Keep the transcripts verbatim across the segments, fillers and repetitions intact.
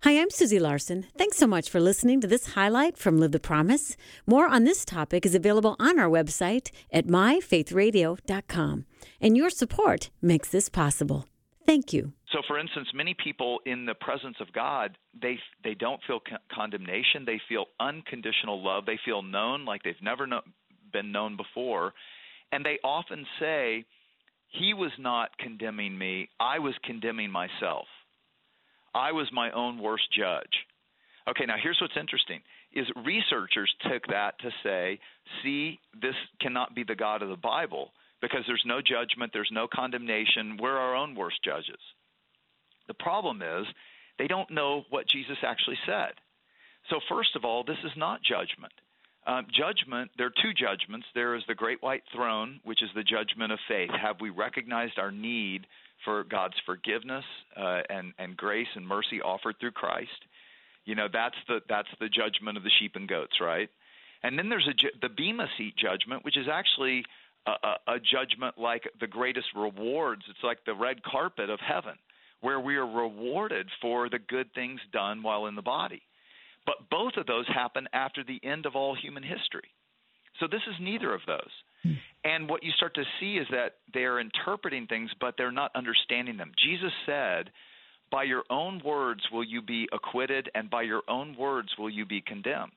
Hi, I'm Susie Larson. Thanks so much for listening to this highlight from Live the Promise. More on this topic is available on our website at my faith radio dot com. And your support makes this possible. Thank you. So, for instance, many people in the presence of God, they they don't feel con- condemnation. They feel unconditional love. They feel known like they've never know- been known before. And they often say, he was not condemning me. I was condemning myself. I was my own worst judge. Okay, now here's what's interesting, is researchers took that to say, see, this cannot be the God of the Bible because there's no judgment, there's no condemnation. We're our own worst judges. The problem is they don't know what Jesus actually said. So first of all, this is not judgment. Um, judgment, there are two judgments. There is the great white throne, which is the judgment of faith. Have we recognized our need for God's forgiveness uh, and, and grace and mercy offered through Christ? You know, that's the that's the judgment of the sheep and goats, right? And then there's a, the Bema Seat judgment, which is actually a, a, a judgment like the greatest rewards. It's like the red carpet of heaven, where we are rewarded for the good things done while in the body. But both of those happen after the end of all human history. So this is neither of those. And what you start to see is that they're interpreting things, but they're not understanding them. Jesus said, by your own words will you be acquitted, and by your own words will you be condemned.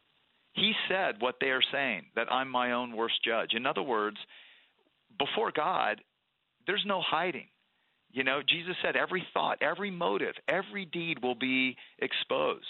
He said what they are saying, that I'm my own worst judge. In other words, before God, there's no hiding. You know, Jesus said every thought, every motive, every deed will be exposed.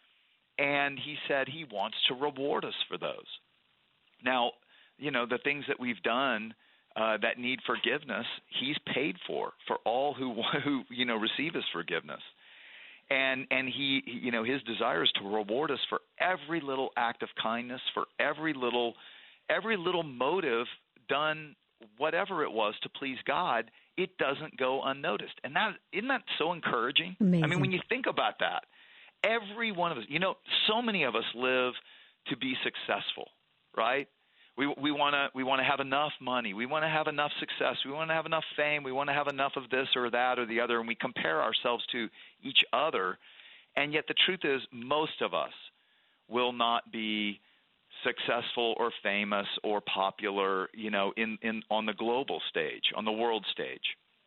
And he said he wants to reward us for those. Now, you know, the things that we've done uh, that need forgiveness, he's paid for, for all who, who you know, receive his forgiveness. And, and he, you know, his desire is to reward us for every little act of kindness, for every little, every little motive done, whatever it was, to please God. It doesn't go unnoticed. And that, isn't that so encouraging? Amazing. I mean, when you think about that, every one of us, you know, so many of us live to be successful, right? We we want to we want to have enough money. We want to have enough success. We want to have enough fame. We want to have enough of this or that or the other, and we compare ourselves to each other. And yet the truth is most of us will not be successful or famous or popular, you know, in, in on the global stage, on the world stage.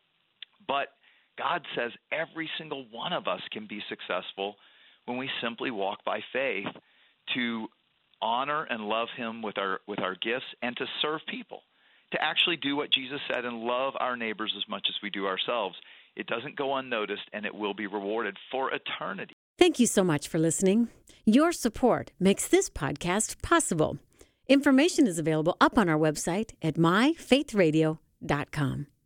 But God says every single one of us can be successful when we simply walk by faith to honor and love him with our with our gifts and to serve people, to actually do what Jesus said and love our neighbors as much as we do ourselves. It doesn't go unnoticed, and it will be rewarded for eternity. Thank you so much for listening. Your support makes this podcast possible. Information is available up on our website at my faith radio dot com.